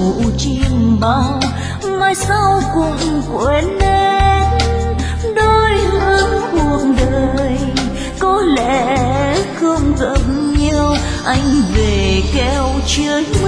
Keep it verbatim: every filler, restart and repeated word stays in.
nụ chim bao, mai sau cũng quên em. Đôi hướng cuộc đời có lẽ không gặp nhau, anh về keo chơi